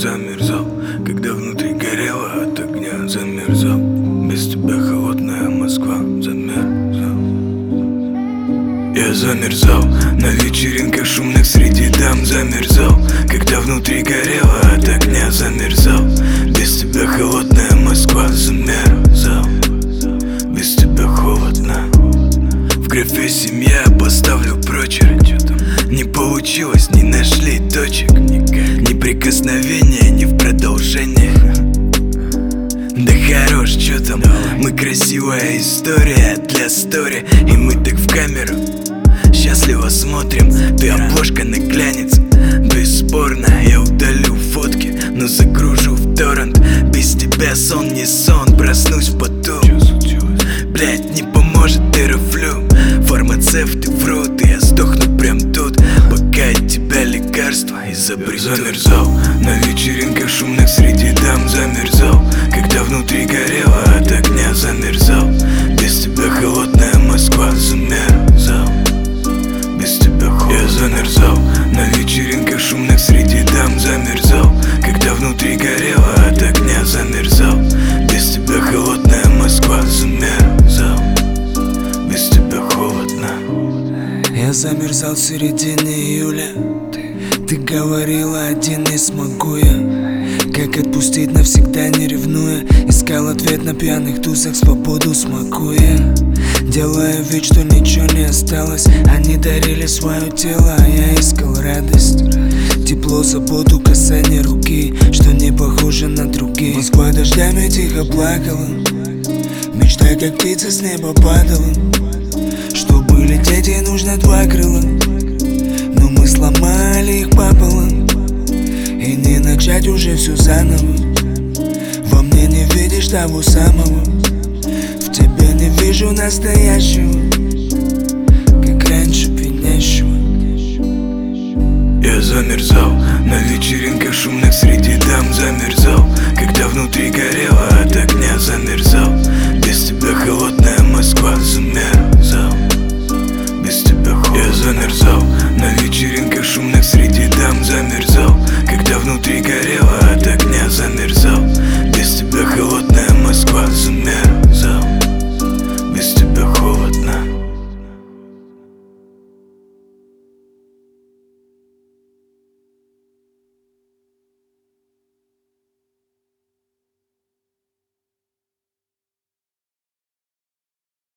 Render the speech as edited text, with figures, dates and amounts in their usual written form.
замерзал, когда внутри горело от огня, замерзал. Без тебя холодная Москва, замерзал. Я замерзал на вечеринках шумных среди дам, замерзал, когда внутри горело от огня, замерзал. Без тебя холодная Москва, замерзал. Без тебя холодно. В графе семья поставлю прочерк. Не получилось, не нашли точек. Ни прикосновения, ни в продолжение. Да хорош, чё там? Мы красивая история для стори. И мы так в камеру счастливо смотрим. Ты обложка наглянец. Бесспорно, я удалю фотки, но загружу в торрент. Без тебя сон не сон, проснусь в поту. Блять, не поможет терафлю. Фармацевты врут, и я сдохну прям тут, пока от тебя лекарства изобретут. Замерзал на вечеринках шумных среди дам, замерзал, когда внутри горело от огня, замерзал. Без тебя холодная Москва, замерзал. Без тебя холодно. Я замерзал на вечеринках шумных среди дам, замерзал, когда внутри горело от огня, замерзал. Без тебя холодная Москва, замерзал. Без тебя холодно. Я замерзал в середине июля. Ты говорила, один не смогу я. Как отпустить навсегда, не ревнуя. Искал ответ на пьяных тусах, свободу смакуя. Делая вид, что ничего не осталось. Они дарили свое тело, а я искал радость. Тепло, заботу, касание руки, что не похоже на других. Москва дождями тихо плакала, мечта как птица с неба падала. Чтобы лететь, ей нужно два крыла, но мы сломали их пополам. И не начать уже все заново. Во мне не видишь того самого, в тебе не вижу настоящего, как раньше пьянящего. Я замерзал на вечеринках шумных среди дам, замерзал, когда внутри горело